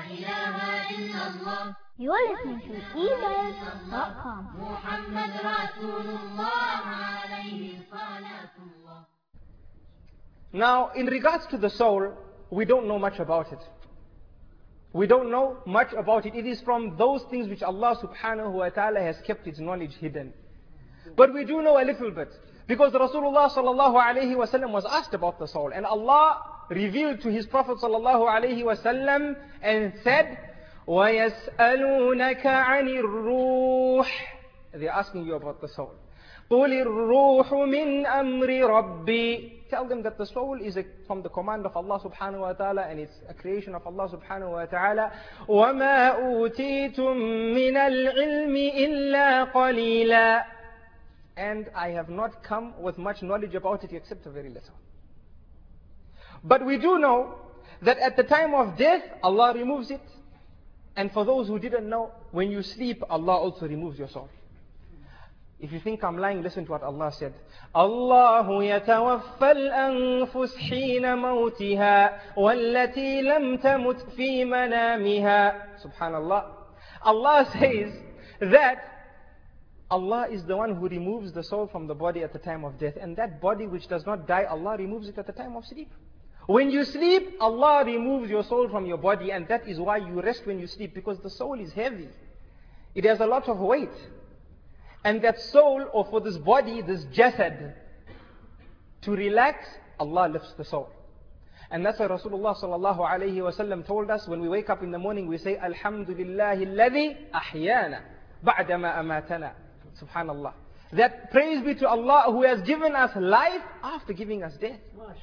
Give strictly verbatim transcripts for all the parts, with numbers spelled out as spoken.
إله إلا الله. You are listening to e mail dot com. محمد رسول الله عليه صلاة الله. Now, in regards to the soul, we don't know much about it. We don't know much about it. It is from those things which Allah subhanahu wa ta'ala has kept its knowledge hidden. But we do know a little bit. Because Rasulullah sallallahu alayhi wa sallam was asked about the soul. And Allah revealed to His Prophet sallallahu alayhi wa sallam and said, وَيَسْأَلُونَكَ عَنِ الرُّوحِ. They're asking you about the soul. قُلِ الرُّوحُ مِنْ أَمْرِ رَبِّي. Tell them that the soul is a, from the command of Allah subhanahu wa ta'ala, and it's a creation of Allah subhanahu wa ta'ala. وَمَا أُوتِيتُم مِّنَ الْعِلْمِ إِلَّا قَلِيلًا. And I have not come with much knowledge about it except a very little. But we do know that at the time of death, Allah removes it. And for those who didn't know, when you sleep, Allah also removes your soul. If you think I'm lying, listen to what Allah said. الله يتوفى الأنفس حين موتها والتي لم تمت في منامها. Subhanallah. Allah says that Allah is the one who removes the soul from the body at the time of death. And that body which does not die, Allah removes it at the time of sleep. When you sleep, Allah removes your soul from your body, and that is why you rest when you sleep, because the soul is heavy. It has a lot of weight. And that soul, or for this body, this jasad, to relax, Allah lifts the soul. And that's why Rasulullah sallallahu alayhi wa sallam told us, when we wake up in the morning, we say, Alhamdulillahi alladhi ahyana ba'dama amatana. Subhanallah. That praise be to Allah who has given us life after giving us death.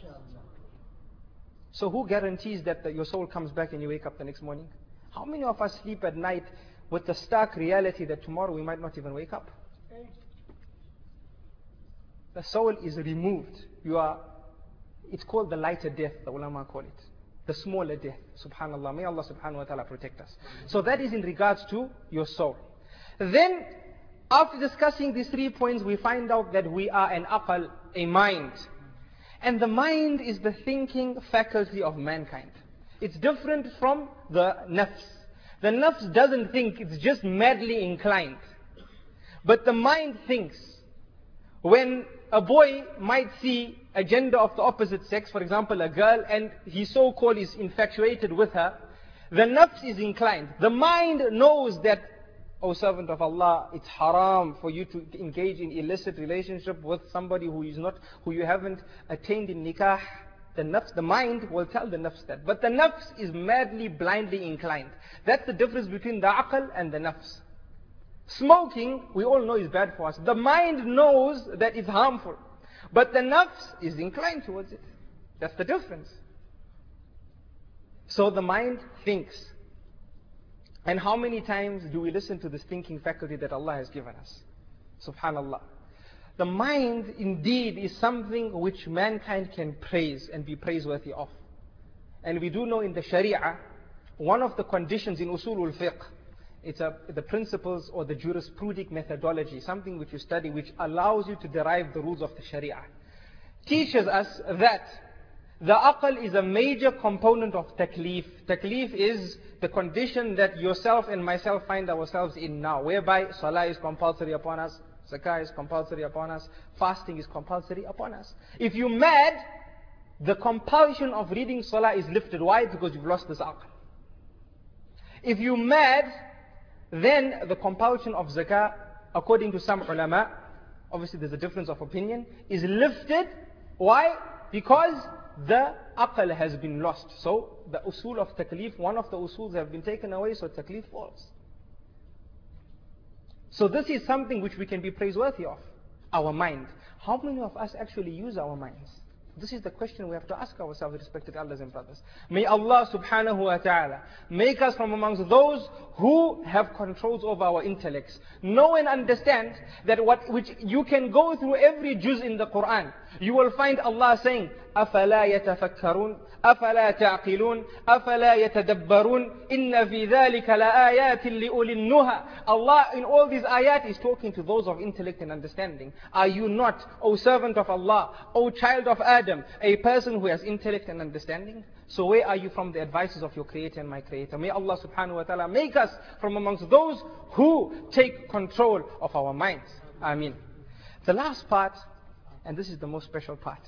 So who guarantees that the, your soul comes back and you wake up the next morning? How many of us sleep at night with the stark reality that tomorrow we might not even wake up? The soul is removed. You are, it's called the lighter death, the ulama call it. The smaller death. Subhanallah. May Allah subhanahu wa ta'ala protect us. So that is in regards to your soul. Then, after discussing these three points, we find out that we are an aqal, a mind. And the mind is the thinking faculty of mankind. It's different from the nafs. The nafs doesn't think, it's just madly inclined. But the mind thinks. When a boy might see a gender of the opposite sex, for example a girl, and he so-called is infatuated with her, the nafs is inclined. The mind knows that, O servant of Allah, it's haram for you to engage in illicit relationship with somebody who is not, who you haven't attained in nikah. The nafs, the mind will tell the nafs that. But the nafs is madly, blindly inclined. That's the difference between the aql and the nafs. Smoking, we all know is bad for us. The mind knows that it's harmful. But the nafs is inclined towards it. That's the difference. So the mind thinks. And how many times do we listen to this thinking faculty that Allah has given us? Subhanallah. The mind indeed is something which mankind can praise and be praiseworthy of. And we do know in the Sharia, one of the conditions in Usulul Fiqh, it's a, the principles or the jurisprudic methodology, something which you study which allows you to derive the rules of the Sharia, teaches us that the aql is a major component of taklif. Taklif is the condition that yourself and myself find ourselves in now, whereby salah is compulsory upon us, zakah is compulsory upon us, fasting is compulsory upon us. If you're mad, the compulsion of reading salah is lifted. Why? Because you've lost this aql. If you're mad, then the compulsion of zakah, according to some ulama, obviously there's a difference of opinion, is lifted. Why? Because the aql has been lost. So the usul of taklif, one of the usuls have been taken away, so taklif falls. So this is something which we can be praiseworthy of, our mind. How many of us actually use our minds? This is the question we have to ask ourselves, respected elders and brothers. May Allah subhanahu wa ta'ala make us from amongst those who have controls over our intellects. Know and understand that what which you can go through every juz in the Quran. You will find Allah saying, أَفَلَا يَتَفَكَّرُونَ أَفَلَا تَعْقِلُونَ أَفَلَا يَتَدَبَّرُونَ إِنَّ فِي ذَلِكَ لَآيَاتٍ لِأُولِي النُّهَى. Allah in all these ayat is talking to those of intellect and understanding. Are you not, O servant of Allah, O child of Adam, a person who has intellect and understanding? So where are you from the advices of your Creator and my Creator? May Allah subhanahu wa ta'ala make us from amongst those who take control of our minds. Ameen. The last part, and this is the most special part.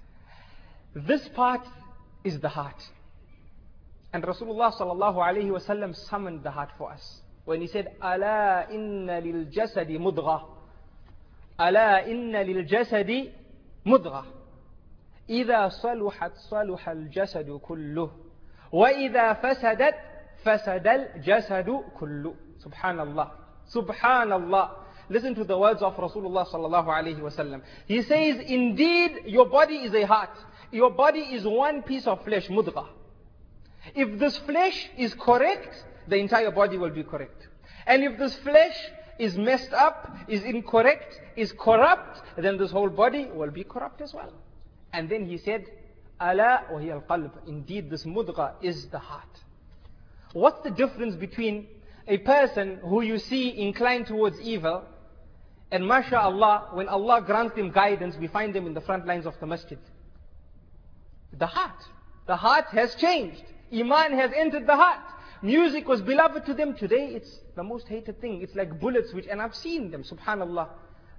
This part is the heart. And Rasulullah sallallahu alayhi wa sallam summoned the heart for us. When he said, أَلَا إِنَّ لِلْجَسَدِ مُضْغَةً أَلَا إِنَّ لِلْجَسَدِ مُضْغَةً إذا صلحت صلح الجسد كله وإذا فسدت فسد الجسد كله. Subhanallah. Subhanallah. Listen to the words of Rasulullah sallallahu alayhi wa sallam. He says, indeed, your body is a heart. Your body is one piece of flesh, mudghah. If this flesh is correct, the entire body will be correct. And if this flesh is messed up, is incorrect, is corrupt, then this whole body will be corrupt as well. And then he said, Ala wa hiya al-qalb. Indeed, this mudghah is the heart. What's the difference between a person who you see inclined towards evil, and mashallah, when Allah grants them guidance, we find them in the front lines of the masjid? The heart. The heart has changed. Iman has entered the heart. Music was beloved to them. Today, it's the most hated thing. It's like bullets, which, and I've seen them, subhanallah.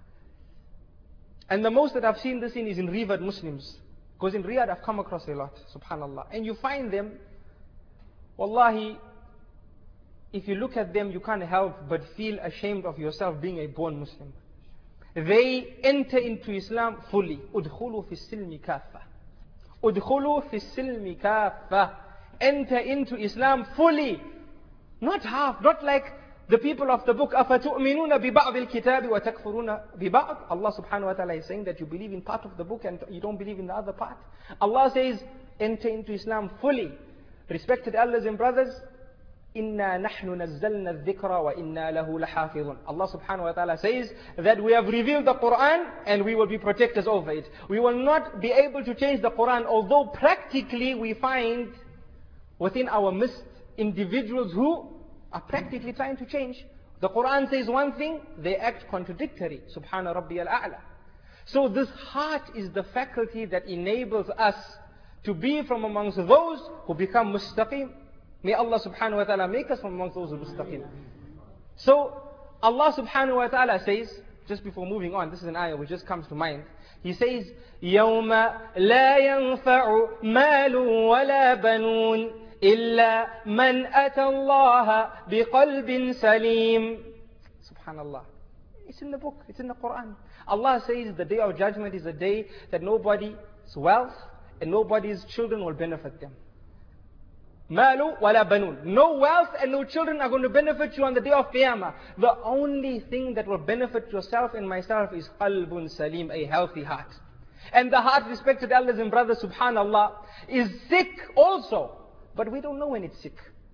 And the most that I've seen this in is in revered Muslims. Because in Riyadh I've come across a lot, subhanallah. And you find them, wallahi, if you look at them, you can't help but feel ashamed of yourself being a born Muslim. They enter into Islam fully. Udkhulu fi silmi kaffa. Udkhulu fi silmi kaffa. Enter into Islam fully. Not half, not like the people of the book, أَفَتُؤْمِنُونَ بِبَعْضِ الْكِتَابِ وَتَكْفُرُونَ بِبَعْضِ. Allah subhanahu wa ta'ala is saying that you believe in part of the book and you don't believe in the other part. Allah says, enter into Islam fully. Respected elders and brothers, إِنَّا نَحْنُ نَزَّلْنَا الذِّكْرَ وَإِنَّا لَهُ لَحَافِظٌ. Allah subhanahu wa ta'ala says that we have revealed the Quran and we will be protectors over it. We will not be able to change the Quran, although practically we find within our midst individuals who are practically trying to change. The Quran says one thing, they act contradictory. Subhana Rabbi al-A'la. So this heart is the faculty that enables us to be from amongst those who become mustaqim. May Allah subhanahu wa ta'ala make us from amongst those who are mustaqim. So Allah subhanahu wa ta'ala says, just before moving on, this is an ayah which just comes to mind. He says, يَوْمَ لَا يَنْفَعُ مَالٌ وَلَا بَنُونَ إِلَّا مَنْ أَتَى اللَّهَ بِقَلْبٍ سَلِيمٍ. Subhanallah. It's in the book, it's in the Quran. Allah says the day of judgment is a day that nobody's wealth and nobody's children will benefit them. مَالُ وَلَا بَنُونَ. No wealth and no children are going to benefit you on the day of Qiyamah. The only thing that will benefit yourself and myself is qalbun salim, a healthy heart. And the heart, respected elders and brothers, subhanallah, is sick also. But we don't know when it's sick.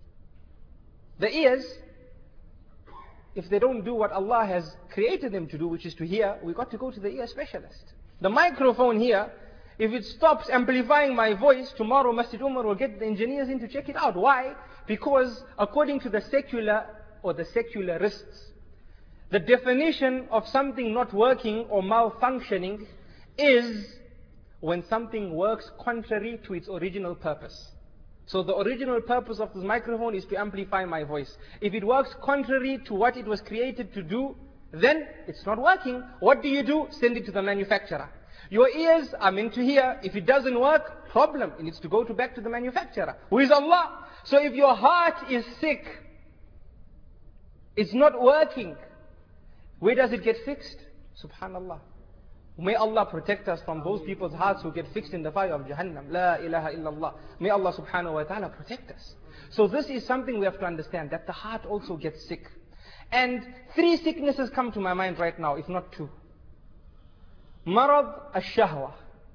The ears, if they don't do what Allah has created them to do, which is to hear, we got to go to the ear specialist. The microphone here, if it stops amplifying my voice, tomorrow Masjid Umar will get the engineers in to check it out. Why? Because according to the secular or the secularists, the definition of something not working or malfunctioning is when something works contrary to its original purpose. So the original purpose of this microphone is to amplify my voice. If it works contrary to what it was created to do, then it's not working. What do you do? Send it to the manufacturer. Your ears are meant to hear. If it doesn't work, problem. It needs to go to back to the manufacturer, who is Allah. So if your heart is sick, it's not working, where does it get fixed? Subhanallah. May Allah protect us from those people's hearts who get fixed in the fire of Jahannam. La ilaha illallah. May Allah subhanahu wa ta'ala protect us. So this is something we have to understand, that the heart also gets sick. And three sicknesses come to my mind right now, if not two. Marad al-shahwa,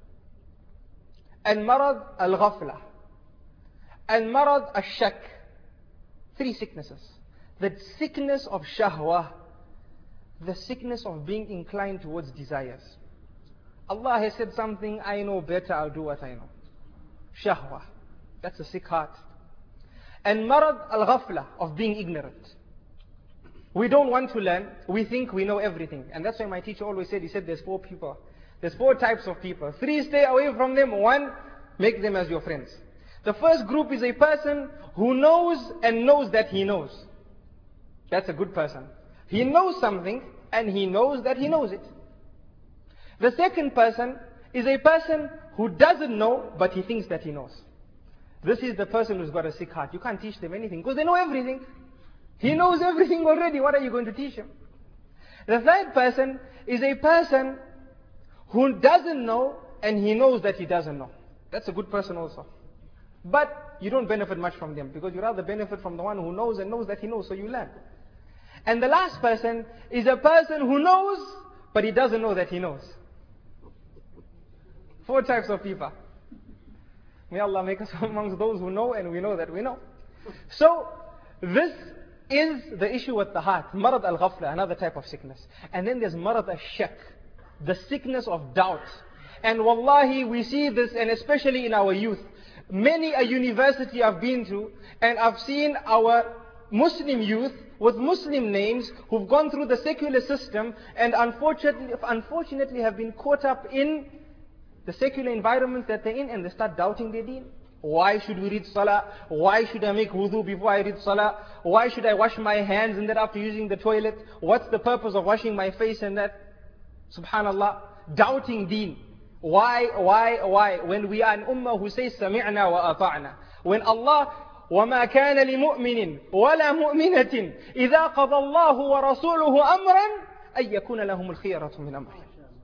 and marad al-ghafla, and marad al-shak. Three sicknesses. The sickness of shahwa, the sickness of being inclined towards desires. Allah has said something, I know better, I'll do what I know. Shahwa. That's a sick heart. And marad al-ghafla, of being ignorant. We don't want to learn, we think we know everything. And that's why my teacher always said, he said there's four people. There's four types of people. Three, stay away from them. One, make them as your friends. The first group is a person who knows and knows that he knows. That's a good person. He knows something and he knows that he knows it. The second person is a person who doesn't know but he thinks that he knows. This is the person who's got a sick heart. You can't teach them anything because they know everything. He knows everything already. What are you going to teach him? The third person is a person who doesn't know and he knows that he doesn't know. That's a good person also. But you don't benefit much from them because you rather benefit from the one who knows and knows that he knows, so you learn. And the last person is a person who knows but he doesn't know that he knows. Four types of people. May Allah make us amongst those who know and we know that we know. So, this is the issue with the heart. Marad al-ghafla, another type of sickness. And then there's marad al-shak, the sickness of doubt. And wallahi, we see this, and especially in our youth. Many a university I've been to, and I've seen our Muslim youth with Muslim names who've gone through the secular system and unfortunately, unfortunately have been caught up in the secular environment that they're in, and they start doubting their deen. Why should we read salah? Why should I make wudu before I read salah? Why should I wash my hands and that after using the toilet? What's the purpose of washing my face and that? Subhanallah, doubting deen. Why, why, why? When we are an ummah who says sami'na wa ata'na. When Allah, وَمَا كَانَ لِمُؤْمِنٍ وَلَا مُؤْمِنَةٍ إِذَا قَضَى اللَّهُ وَرَسُولُهُ أَمْرًا أَن يَكُونَ لَهُمُ الْخِيَرَةُ مِنْ أَمْرِهِمْ.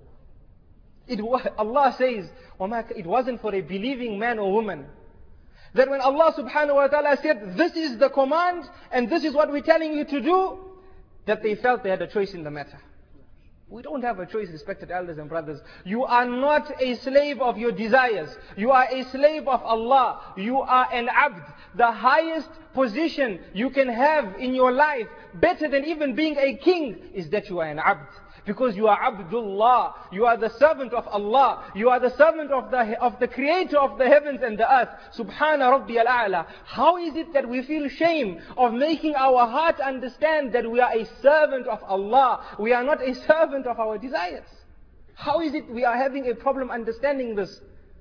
It was, Allah says, it wasn't for a believing man or woman. That when Allah subhanahu wa ta'ala said, this is the command and this is what we're telling you to do, that they felt they had a choice in the matter. We don't have a choice, respected elders and brothers. You are not a slave of your desires. You are a slave of Allah. You are an abd. The highest position you can have in your life, better than even being a king, is that you are an abd. Because you are Abdullah, you are the servant of Allah, you are the servant of the, of the creator of the heavens and the earth. Subhana Rabbi al-A'la. How is it that we feel shame of making our heart understand that we are a servant of Allah? We are not a servant of our desires. How is it we are having a problem understanding this?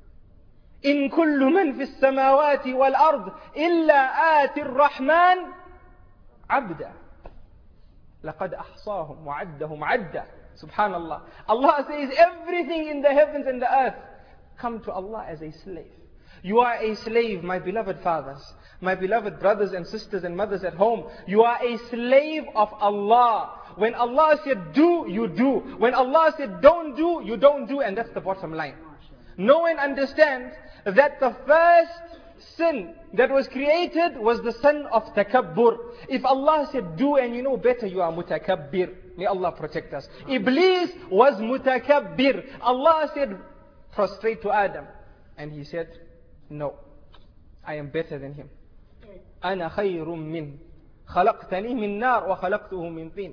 إن كل من في السماوات والأرض إلا آتي الرحمن عبدا لقد أحصاهم وعدهم عدا. Subhanallah. Allah says everything in the heavens and the earth come to Allah as a slave. You are a slave, my beloved fathers, my beloved brothers and sisters and mothers at home. You are a slave of Allah. When Allah said do, you do. When Allah said don't do, you don't do. And that's the bottom line. Know and understand that the first sin that was created was the sin of takabbur. If Allah said do and you know better, you are mutakabbir. May Allah protect us. Iblis was mutakabbir. Allah said prostrate to Adam, and he said no, I am better than him. أنا خير من خلقتني من نار وخلقته من طين.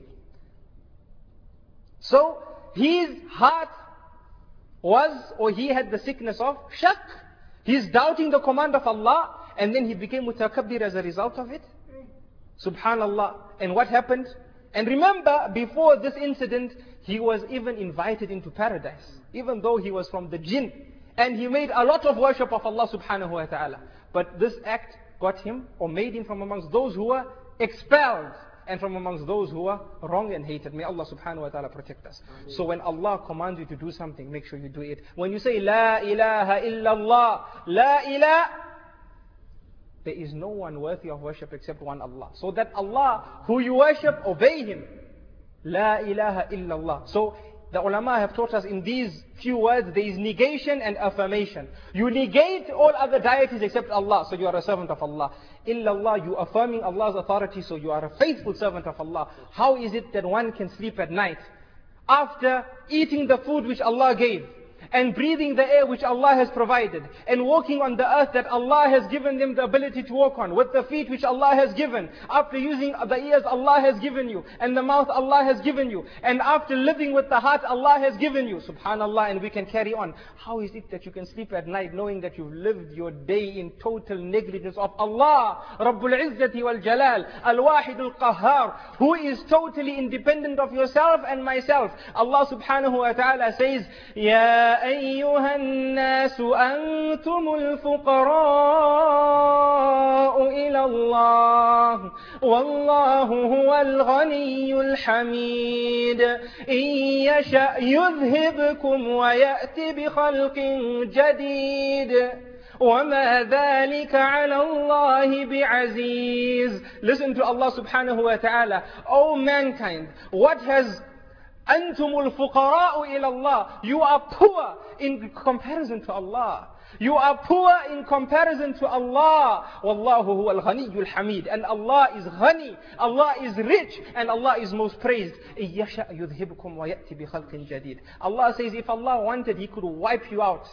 So his heart was, or he had the sickness of shak. He's doubting the command of Allah, and then he became mutakabbir as a result of it. Subhanallah. And what happened? And remember, before this incident, he was even invited into paradise, even though he was from the jinn. And he made a lot of worship of Allah subhanahu wa ta'ala. But this act got him, or made him from amongst those who were expelled, and from amongst those who are wrong and hated. May Allah subhanahu wa ta'ala protect us. Ameen. So when Allah commands you to do something, make sure you do it. When you say, La ilaha illallah, La ilah, there is no one worthy of worship except one Allah. So that Allah, who you worship, obey Him. La ilaha illallah. So the ulama have taught us in these few words, there is negation and affirmation. You negate all other deities except Allah, so you are a servant of Allah. Illallah, you affirming Allah's authority, so you are a faithful servant of Allah. How is it that one can sleep at night after eating the food which Allah gave, and breathing the air which Allah has provided, and walking on the earth that Allah has given them the ability to walk on, with the feet which Allah has given, after using the ears Allah has given you, and the mouth Allah has given you, and after living with the heart Allah has given you, subhanallah, and we can carry on. How is it that you can sleep at night knowing that you've lived your day in total negligence of Allah, Rabbul Izzati wal Jalal, Al-Wahid Al-Qahhar, who is totally independent of yourself and myself. Allah subhanahu wa ta'ala says, Ya يا أيها الناس أنتم الفقراء إلى الله والله هو الغني الحميد إن يشأ يذهبكم ويأتي بخلق جديد وما ذلك على الله بعزيز. Listen to Allah subhanahu wa ta'ala. O mankind, what has أنتم الفقراء إلى الله, you are poor in comparison to Allah. You are poor in comparison to Allah. Wallahu huwa al-ghaniyyu al-hamid. And Allah is ghani, Allah is rich, and Allah is most praised. يَشَأْ يُذْهِبْكُمْ وَيَأْتِ بِخَلْقٍ جَدِيد. Allah says if Allah wanted, He could wipe you out.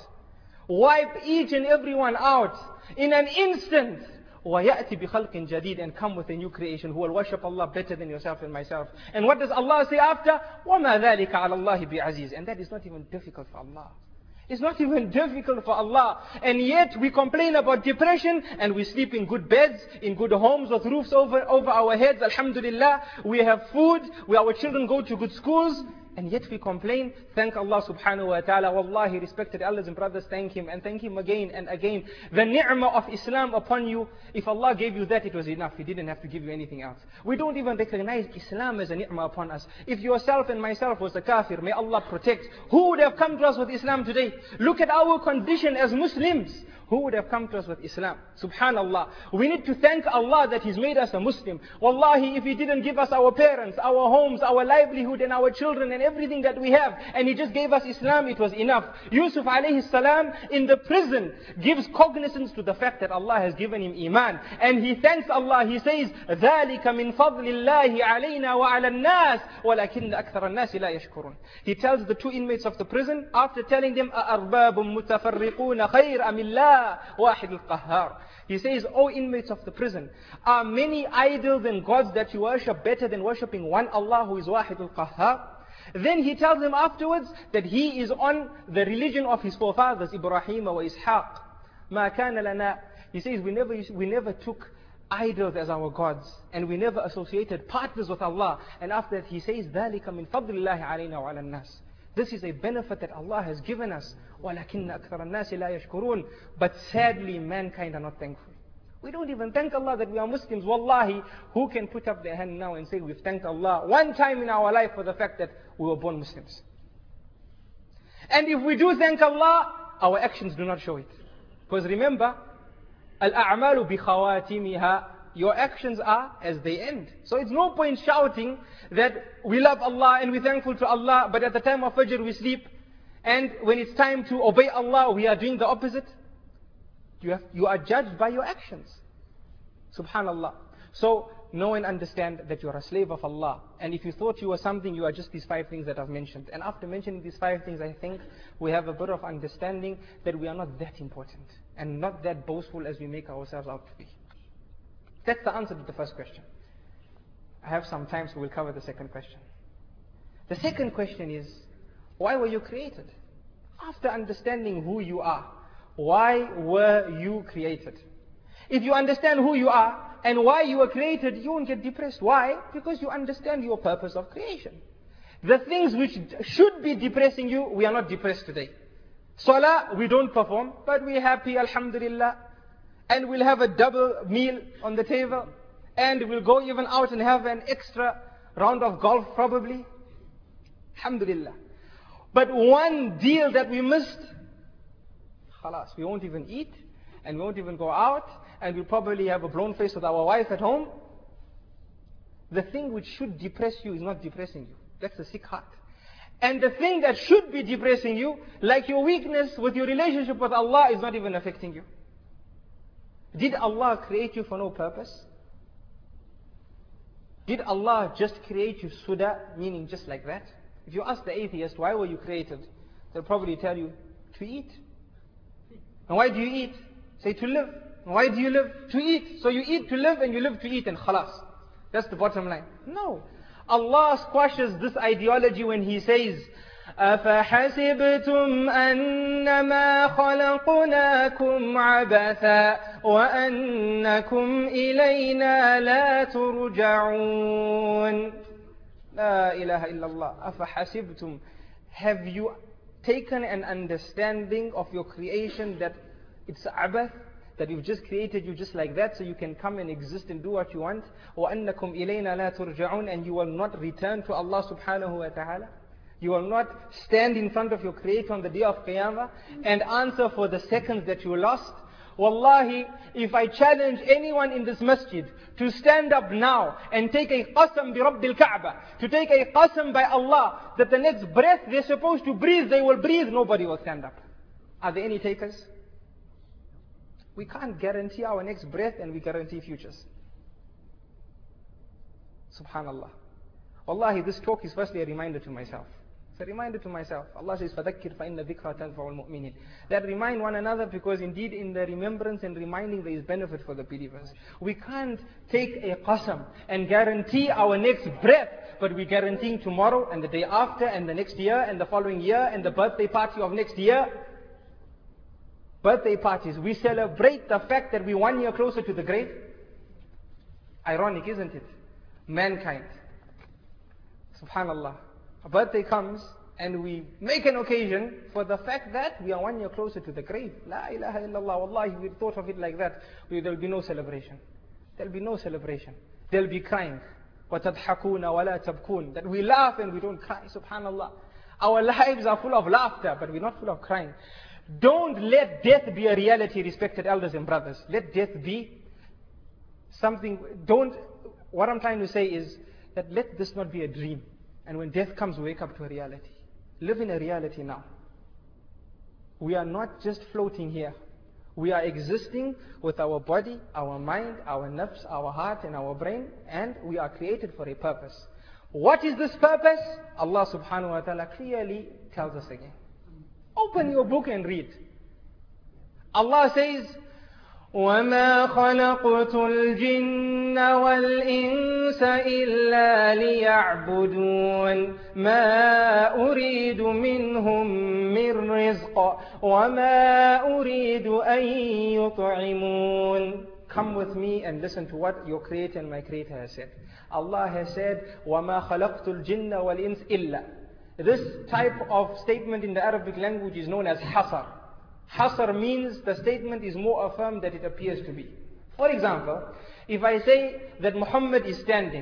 Wipe each and everyone out in an instant. وَيَأْتِ بِخَلْقٍ جَدِيد, and come with a new creation who will worship Allah better than yourself and myself. And what does Allah say after? وَمَا ذَلِكَ عَلَى اللَّهِ بِعَزِيزٍ. And that is not even difficult for Allah. It's not even difficult for Allah. And yet we complain about depression and we sleep in good beds, in good homes with roofs over, over our heads. Alhamdulillah. We have food, we, our children go to good schools. And yet we complain. Thank Allah subhanahu wa ta'ala. Wallahi, respected elders and brothers, thank Him and thank Him again and again. The ni'mah of Islam upon you, if Allah gave you that, it was enough. He didn't have to give you anything else. We don't even recognize Islam as a ni'mah upon us. If yourself and myself was a kafir, may Allah protect. Who would have come to us with Islam today? Look at our condition as Muslims. Who would have come to us with Islam? Subhanallah. We need to thank Allah that He's made us a Muslim. Wallahi, if He didn't give us our parents, our homes, our livelihood and our children and everything that we have, and He just gave us Islam, it was enough. Yusuf alayhi salam in the prison gives cognizance to the fact that Allah has given him Iman. And he thanks Allah. He says, ذَلِكَ مِنْ فَضْلِ اللَّهِ عَلَيْنَا وَعَلَى النَّاسِ وَلَكِنَّ أَكْثَرَ النَّاسِ لَا يَشْكُرُونَ. He tells the two inmates of the prison, after telling them, أَأَرْبَابٌ مُتَفَرِّقُونَ خَيْرٌ أَمِ اللَّهِ واحد القهار. He says, O inmates of the prison, are many idols and gods that you worship better than worshipping one Allah who is Wahid al-Qahhar? Then he tells them afterwards that he is on the religion of his forefathers, Ibrahim wa Ishaq. ما كان لنا. He says, we never, we never took idols as our gods, and we never associated partners with Allah. And after that he says, ذَلِكَ مِنْ فَضْلِ اللَّهِ عَلَيْنَا وَعَلَى النَّاسِ. This is a benefit that Allah has given us. وَلَكِنَّ أَكْثَرَ النَّاسِ لَا يَشْكُرُونَ. But sadly, mankind are not thankful. We don't even thank Allah that we are Muslims. Wallahi, who can put up their hand now and say we've thanked Allah one time in our life for the fact that we were born Muslims? And if we do thank Allah, our actions do not show it. Because remember, الْأَعْمَالُ بِخَوَاتِمِهَا. Your actions are as they end. So it's no point shouting that we love Allah and we're thankful to Allah, but at the time of Fajr we sleep, and when it's time to obey Allah, we are doing the opposite. You, have, you are judged by your actions. Subhanallah. So know and understand that you are a slave of Allah. And if you thought you were something, you are just these five things that I've mentioned. And after mentioning these five things, I think we have a bit of understanding that we are not that important and not that boastful as we make ourselves out to be. That's the answer to the first question. I have some time, so we'll cover the second question. The second question is, why were you created? After understanding who you are, why were you created? If you understand who you are and why you were created, you won't get depressed. Why? Because you understand your purpose of creation. The things which should be depressing you, we are not depressed today. Salah, we don't perform, but we're happy, alhamdulillah. And we'll have a double meal on the table. And we'll go even out and have an extra round of golf probably. Alhamdulillah. But one deal that we missed, khalas, we won't even eat. And we won't even go out. And we'll probably have a blown face with our wife at home. The thing which should depress you is not depressing you. That's a sick heart. And the thing that should be depressing you, like your weakness with your relationship with Allah, is not even affecting you. Did Allah create you for no purpose? Did Allah just create you suda, meaning just like that? If you ask the atheist, why were you created? They'll probably tell you, to eat. And why do you eat? Say, to live. And why do you live? To eat. So you eat to live and you live to eat and khalas. That's the bottom line. No. Allah squashes this ideology when He says, أَفَحَسِبْتُمْ أَنَّمَا خَلَقْنَاكُمْ عَبَثًا وَأَنَّكُمْ إِلَيْنَا لَا تُرْجَعُونَ. La ilaha illallah. أَفَحَسِبْتُمْ. Have you taken an understanding of your creation that it's abath, that we've just created you just like that so you can come and exist and do what you want, وَأَنَّكُمْ إِلَيْنَا لَا تُرْجَعُونَ, and you will not return to Allah subhanahu wa ta'ala. You will not stand in front of your Creator on the day of Qiyamah and answer for the seconds that you lost. Wallahi, if I challenge anyone in this masjid to stand up now and take a qasam bi Rabbil Kaaba, to take a qasam by Allah, that the next breath they're supposed to breathe, they will breathe, nobody will stand up. Are there any takers? We can't guarantee our next breath, and we guarantee futures. Subhanallah. Wallahi, this talk is firstly a reminder to myself. It's a reminder to myself. Allah says, فَذَكِّرْ فَإِنَّ ذِكْرَى تَنْفَعُ الْمُؤْمِنِينَ. That remind one another, because indeed in the remembrance and reminding there is benefit for the believers. We can't take a qasam and guarantee our next breath, but we're guaranteeing tomorrow and the day after and the next year and the following year and the birthday party of next year. Birthday parties. We celebrate the fact that we're one year closer to the grave. Ironic, isn't it? Mankind. Subhanallah. A birthday comes and we make an occasion for the fact that we are one year closer to the grave. La ilaha illallah. Wallahi, if we thought of it like that, there will be no celebration. There will be no celebration. There will be crying. وَتَضْحَكُونَ وَلَا تَبْكُونَ. That we laugh and we don't cry. Subhanallah. Our lives are full of laughter, but we're not full of crying. Don't let death be a reality, respected elders and brothers. Let death be something. Don't, what I'm trying to say is that let this not be a dream. And when death comes, wake up to a reality. Live in a reality now. We are not just floating here. We are existing with our body, our mind, our nafs, our heart and our brain, and we are created for a purpose. What is this purpose? Allah subhanahu wa ta'ala clearly tells us again. Open your book and read. Allah says, وَمَا خَلَقْتُ الْجِنَّ وَالْإِنسَ إِلَّا لِيَعْبُدُونَ مَا أُرِيدُ مِنْهُمْ مِنْ رِزْقٍ وَمَا أُرِيدُ أَنْ يُطْعِمُونَ. Come with me and listen to what your Creator and my Creator has said. Allah has said, وَمَا خَلَقْتُ الْجِنَّ وَالْإِنسَ إِلَّا. This type of statement in the Arabic language is known as hasar. Hasar means the statement is more affirmed than it appears to be. For example, if I say that Muhammad is standing,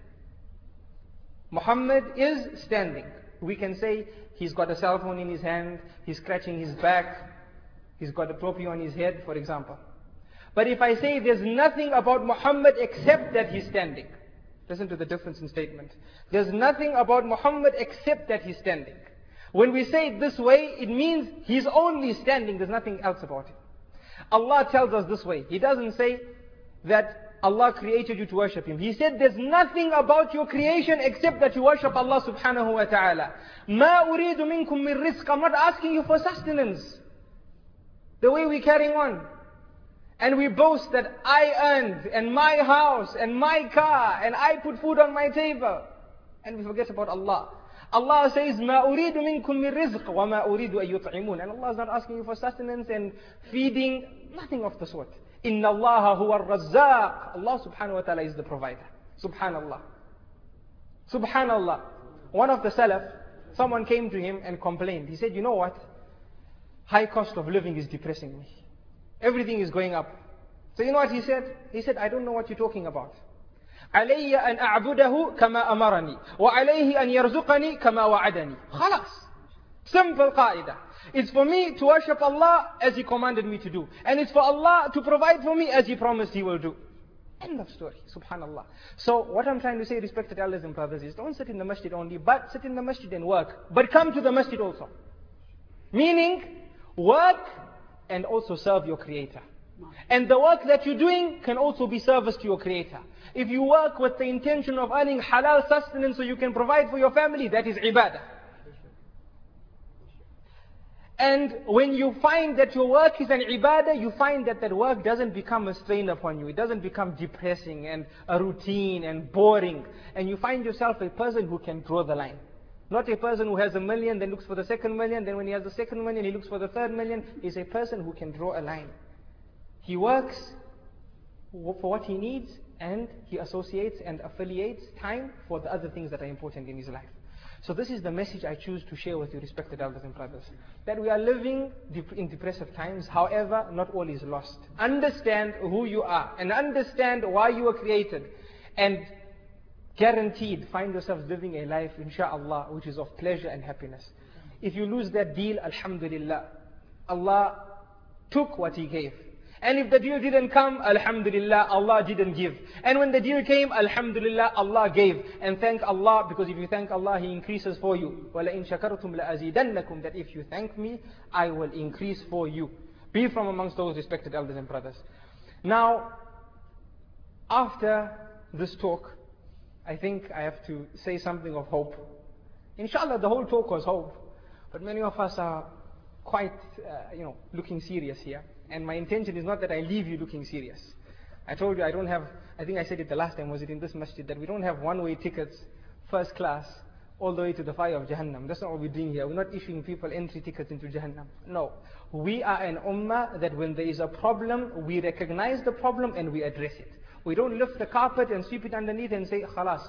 Muhammad is standing. We can say he's got a cell phone in his hand, he's scratching his back, he's got a topi on his head, for example. But if I say there's nothing about Muhammad except that he's standing, listen to the difference in statement. There's nothing about Muhammad except that he's standing. When we say it this way, it means he's only standing, there's nothing else about him. Allah tells us this way. He doesn't say that Allah created you to worship Him. He said there's nothing about your creation except that you worship Allah subhanahu wa ta'ala. مَا أُرِيدُ مِنْكُم مِّن رِزْقٍ. I'm not asking you for sustenance. The way we're carrying on. And we boast that I earned, and my house, and my car, and I put food on my table. And we forget about Allah. Allah says, مَا أُرِيدُ مِنْكُم مِّن رِزْقٍ وَمَا أُرِيدُ أَن يُطْعِمُونَ. And Allah is not asking you for sustenance and feeding, nothing of the sort. إِنَّ اللَّهَ هُوَ الرَّزَّاقُ. Allah subhanahu wa ta'ala is the provider. Subhanallah. Subhanallah. One of the Salaf, someone came to him and complained. He said, you know what? High cost of living is depressing me. Everything is going up. So you know what he said? He said, I don't know what you're talking about. علي أن أعبده كما أمرني وعليه أن يرزقني كما وعدني. خلاص. Simple qaida. It's for me to worship Allah as He commanded me to do. And it's for Allah to provide for me as He promised He will do. End of story. Subhanallah. So what I'm trying to say, respected elders and brothers, is don't sit in the masjid only, but sit in the masjid and work. But come to the masjid also. Meaning, work and also serve your Creator. And the work that you're doing can also be service to your Creator. If you work with the intention of earning halal sustenance so you can provide for your family, that is ibadah. And when you find that your work is an ibadah, you find that that work doesn't become a strain upon you. It doesn't become depressing and a routine and boring. And you find yourself a person who can draw the line. Not a person who has a million, then looks for the second million, then when he has the second million, he looks for the third million. He's a person who can draw a line. He works for what he needs, and he associates and affiliates time for the other things that are important in his life. So this is the message I choose to share with you, respected elders and brothers. That we are living in depressive times. However, not all is lost. Understand who you are and understand why you were created. And guaranteed, find yourself living a life, inshaAllah, which is of pleasure and happiness. If you lose that deal, alhamdulillah, Allah took what He gave. And if the deal didn't come, alhamdulillah, Allah didn't give. And when the deal came, alhamdulillah, Allah gave. And thank Allah, because if you thank Allah, He increases for you. وَلَئِن شَكَرْتُمْ لَأَزِيدَنَّكُمْ. That if you thank me, I will increase for you. Be from amongst those respected elders and brothers. Now, after this talk, I think I have to say something of hope. Inshallah, the whole talk was hope. But many of us are quite, uh, you know, looking serious here. And my intention is not that I leave you looking serious. I told you I don't have, I think I said it the last time, was it in this masjid, that we don't have one-way tickets, first class, all the way to the fire of Jahannam. That's not what we're doing here. We're not issuing people entry tickets into Jahannam. No. We are an ummah that when there is a problem, we recognize the problem and we address it. We don't lift the carpet and sweep it underneath and say, khalas,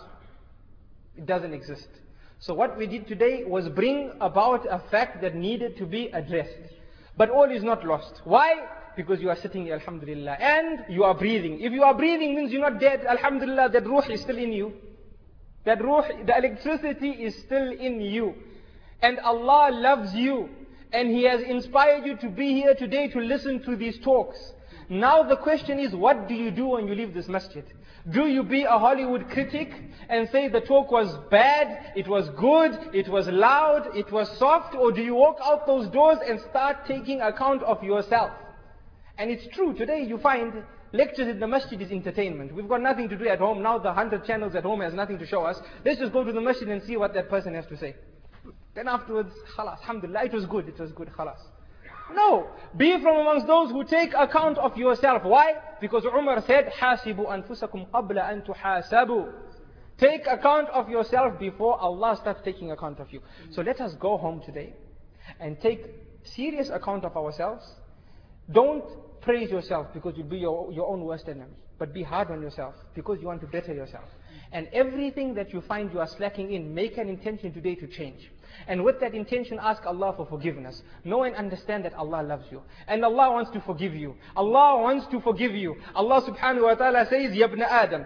it doesn't exist. So what we did today was bring about a fact that needed to be addressed. But all is not lost. Why? Because you are sitting here, alhamdulillah, and you are breathing. If you are breathing, means you're not dead, alhamdulillah, that ruh is still in you. That ruh, the electricity is still in you. And Allah loves you. And He has inspired you to be here today to listen to these talks. Now the question is, what do you do when you leave this masjid? Do you be a Hollywood critic and say the talk was bad, it was good, it was loud, it was soft? Or do you walk out those doors and start taking account of yourself? And it's true, today you find lectures in the masjid is entertainment. We've got nothing to do at home. Now the hundred channels at home has nothing to show us. Let's just go to the masjid and see what that person has to say. Then afterwards, khalas, alhamdulillah, it was good, it was good, khalas. No, be from amongst those who take account of yourself. Why? Because Umar said, حَاسِبُوا أَنفُسَكُمْ قَبْلَ أَن تُحَاسَبُوا. Take account of yourself before Allah starts taking account of you. So let us go home today and take serious account of ourselves. Don't praise yourself because you'll be your, your own worst enemy. But be hard on yourself because you want to better yourself. And everything that you find you are slacking in, make an intention today to change. And with that intention, ask Allah for forgiveness. Know and understand that Allah loves you. And Allah wants to forgive you. Allah wants to forgive you. Allah subhanahu wa ta'ala says, يَا ابْنَ آدَمَ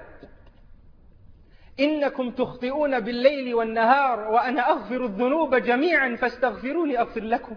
إِنَّكُمْ تُخْطِئُونَ بِاللَّيْلِ وَالنَّهَارِ وَأَنَا أَغْفِرُ الذُّنُوبَ جَمِيعًا فَاسْتَغْفِرُونِ أَغْفِرْ لَكُمْ.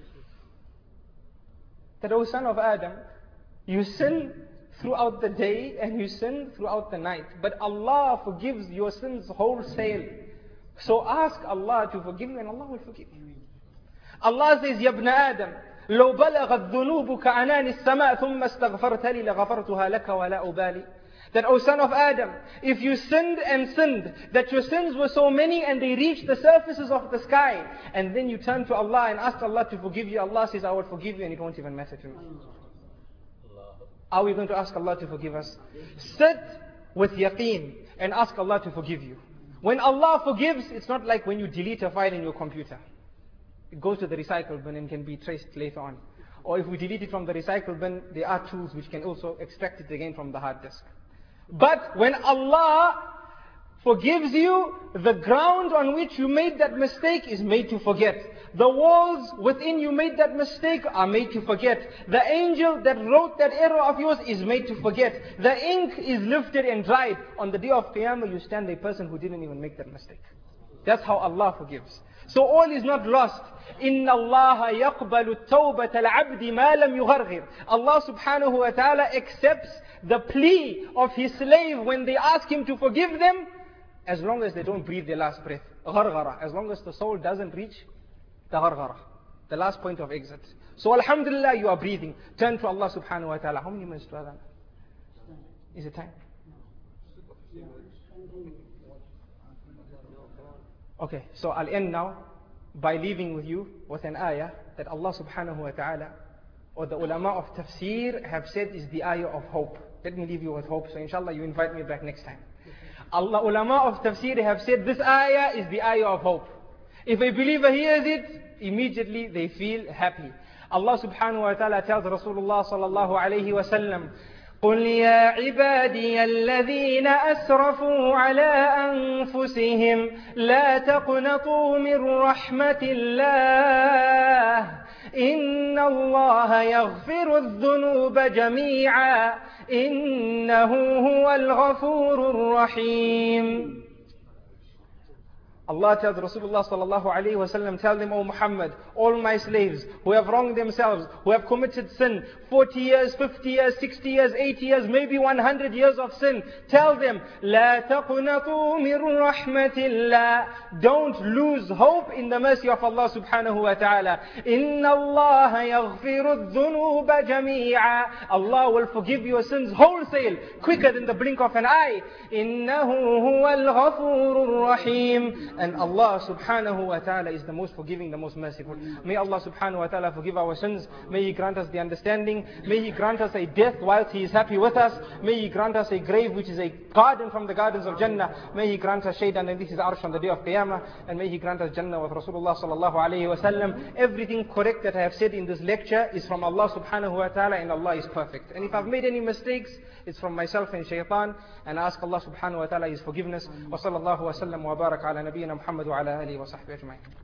That, O son of Adam, you sin throughout the day and you sin throughout the night. But Allah forgives your sins wholesale. So ask Allah to forgive you and Allah will forgive you. Allah says, يَا ابْنَ آدَمَ لَوْ بَلَغَتْ ذُنُوبُكَ عَنَانِ السَّمَاءِ ثُمَّ اسْتَغْفَرْتَ لِي لَغَفَرْتُهَا لَكَ وَلَا أُبَالِي. That, O son of Adam, if you sinned and sinned, that your sins were so many and they reached the surfaces of the sky, and then you turn to Allah and ask Allah to forgive you, Allah says, I will forgive you and it won't even matter to me. Are we going to ask Allah to forgive us? Sit with yaqeen and ask Allah to forgive you. When Allah forgives, it's not like when you delete a file in your computer. It goes to the recycle bin and can be traced later on. Or if we delete it from the recycle bin, there are tools which can also extract it again from the hard disk. But when Allah forgives you, the ground on which you made that mistake is made to forget. The walls within you made that mistake are made to forget. The angel that wrote that error of yours is made to forget. The ink is lifted and dried. On the day of Qiyamah, you stand a person who didn't even make that mistake. That's how Allah forgives. So all is not lost. إِنَّ اللَّهَ يَقْبَلُ التَّوْبَةَ الْعَبْدِ مَا لَمْ يُغَرْغِرْ. Allah subhanahu wa ta'ala accepts the plea of His slave when they ask Him to forgive them, as long as they don't breathe their last breath. Gharghara. As long as the soul doesn't reach the gharghara, the last point of exit. So alhamdulillah, you are breathing. Turn to Allah subhanahu wa ta'ala. How many minutes to adhan? Is it time? Okay, so I'll end now by leaving with you with an ayah that Allah subhanahu wa ta'ala or the ulama of tafsir have said is the ayah of hope. Let me leave you with hope. So inshallah you invite me back next time. Allah ulama of tafsir have said this ayah is the ayah of hope. If a believer hears it, immediately they feel happy. Allah subhanahu wa ta'ala tells Rasulullah sallallahu alayhi wa sallam, قل يا عبادي الذين أسرفوا على أنفسهم لا تقنطوا من رحمة الله إن الله يغفر الذنوب جميعا إنه هو الغفور الرحيم. Allah tells Rasulullah sallallahu alayhi wa sallam, tell them, O Muhammad, all my slaves who have wronged themselves, who have committed sin, forty years, fifty years, sixty years, eighty years, maybe one hundred years of sin, tell them, لا تقنطوا من رحمة الله, don't lose hope in the mercy of Allah subhanahu wa ta'ala. إن الله يغفر الذنوب جميعا, Allah will forgive your sins wholesale, quicker than the blink of an eye. إنه هو الغفور الرحيم. And Allah subhanahu wa ta'ala is the most forgiving, the most merciful. May Allah subhanahu wa ta'ala forgive our sins. May He grant us the understanding. May He grant us a death whilst He is happy with us. May He grant us a grave which is a garden from the gardens of Jannah. May He grant us shade underneath His arsh on the day of Qiyamah. And may He grant us Jannah with Rasulullah sallallahu alayhi wa sallam. Everything correct that I have said in this lecture is from Allah subhanahu wa ta'ala, and Allah is perfect. And if I've made any mistakes, it's from myself and shaitan. And I ask Allah subhanahu wa ta'ala His forgiveness. Wa sallallahu wa sallam wa barak ala nabiyyina Muhammad wa ala alihi wa sahbihi ajma'in.